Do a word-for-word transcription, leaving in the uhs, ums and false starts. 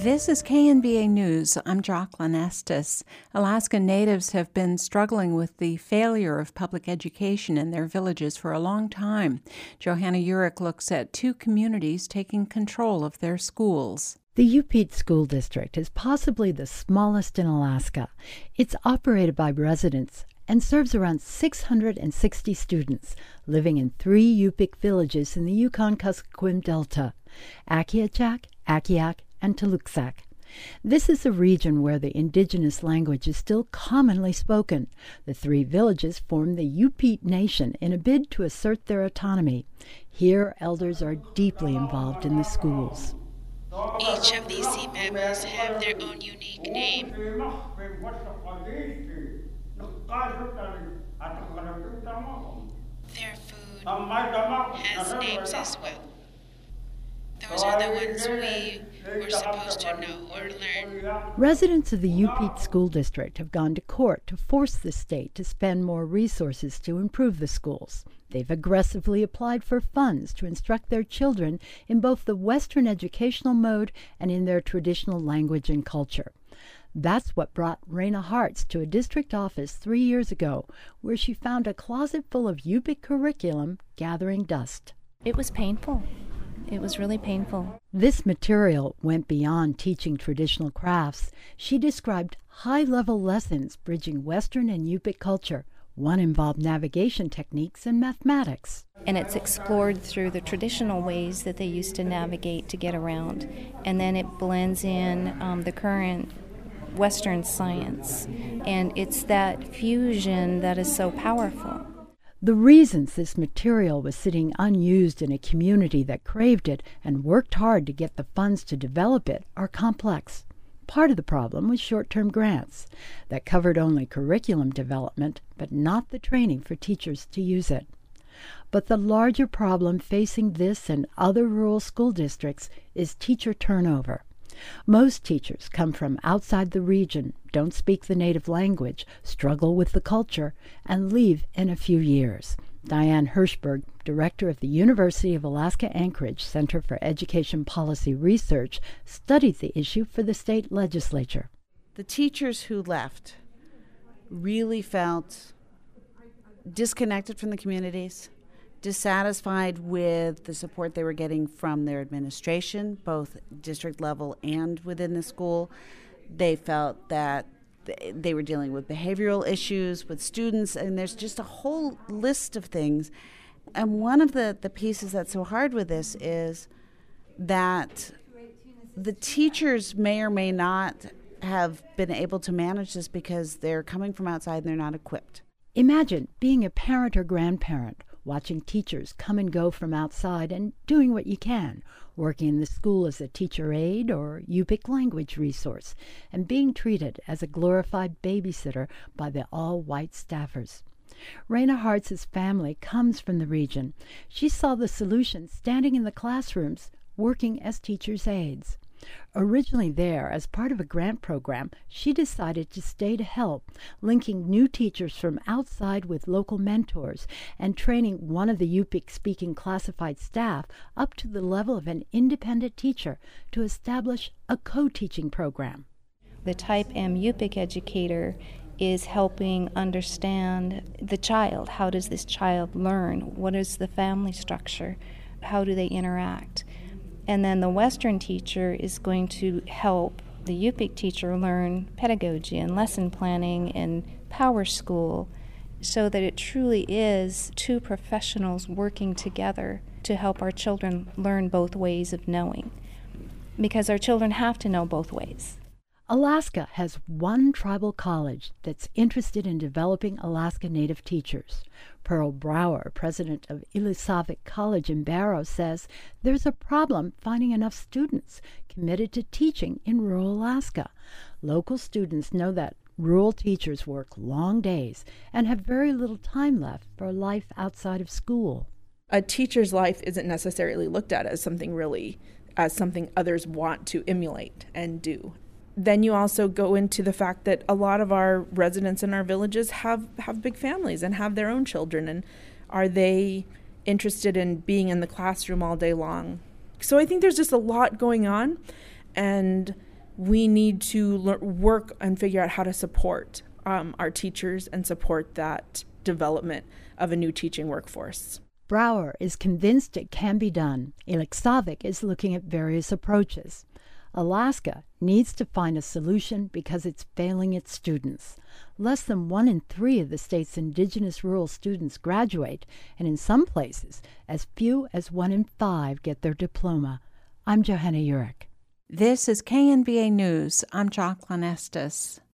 This is K N B A News. I'm Jocelyn Estes. Alaska Natives have been struggling with the failure of public education in their villages for a long time. Johanna Urich looks at two communities taking control of their schools. The Upete School District is possibly the smallest in Alaska. It's operated by residents and serves around six hundred sixty students living in three Yupik villages in the Yukon-Kuskokwim Delta: Akiachak, Akiak, and Tuluksak. This is a region where the indigenous language is still commonly spoken. The three villages form the Upete Nation in a bid to assert their autonomy. Here, elders are deeply involved in the schools. Each of these Simebas have their own unique name. Their food has names as well. Those are the ones we were supposed to know or learn. Residents of the Upete School District have gone to court to force the state to spend more resources to improve the schools. They've aggressively applied for funds to instruct their children in both the Western educational mode and in their traditional language and culture. That's what brought Raina Hartz to a district office three years ago, where she found a closet full of Yupik curriculum gathering dust. It was painful. It was really painful. This material went beyond teaching traditional crafts. She described high-level lessons bridging Western and Yupik culture. One involved navigation techniques and mathematics. And it's explored through the traditional ways that they used to navigate to get around. And then it blends in um, the current Western science. And it's that fusion that is so powerful. The reasons this material was sitting unused in a community that craved it and worked hard to get the funds to develop it are complex. Part of the problem was short-term grants that covered only curriculum development, but not the training for teachers to use it. But the larger problem facing this and other rural school districts is teacher turnover. Most teachers come from outside the region, don't speak the native language, struggle with the culture, and leave in a few years. Diane Hirschberg, director of the University of Alaska Anchorage Center for Education Policy Research, studied the issue for the state legislature. The teachers who left really felt disconnected from the communities, dissatisfied with the support they were getting from their administration, both district level and within the school. They felt that they were dealing with behavioral issues with students, and there's just a whole list of things. And one of the, the pieces that's so hard with this is that the teachers may or may not have been able to manage this because they're coming from outside and they're not equipped. Imagine being a parent or grandparent, watching teachers come and go from outside and doing what you can, working in the school as a teacher aide or Yupik language resource, and being treated as a glorified babysitter by the all-white staffers. Raina Hartz's family comes from the region. She saw the solution standing in the classrooms, working as teachers' aides. Originally there as part of a grant program, she decided to stay to help, linking new teachers from outside with local mentors and training one of the Yupik-speaking classified staff up to the level of an independent teacher to establish a co-teaching program. The Type M Yupik educator is helping understand the child. How does this child learn? What is the family structure? How do they interact? And then the Western teacher is going to help the Yupik teacher learn pedagogy and lesson planning and power school, so that it truly is two professionals working together to help our children learn both ways of knowing. Because our children have to know both ways. Alaska has one tribal college that's interested in developing Alaska Native teachers. Pearl Brower, president of Ilisavik College in Barrow, says there's a problem finding enough students committed to teaching in rural Alaska. Local students know that rural teachers work long days and have very little time left for life outside of school. A teacher's life isn't necessarily looked at as something really, as something others want to emulate and do. Then you also go into the fact that a lot of our residents in our villages have, have big families and have their own children. And are they interested in being in the classroom all day long? So I think there's just a lot going on. And we need to le- work and figure out how to support um, our teachers and support that development of a new teaching workforce. Brower is convinced it can be done. Ileksavik is looking at various approaches. Alaska needs to find a solution because it's failing its students. Less than one in three of the state's indigenous rural students graduate, and in some places, as few as one in five get their diploma. I'm Johanna Urich. This is K N B A News. I'm Jocelyn Estes.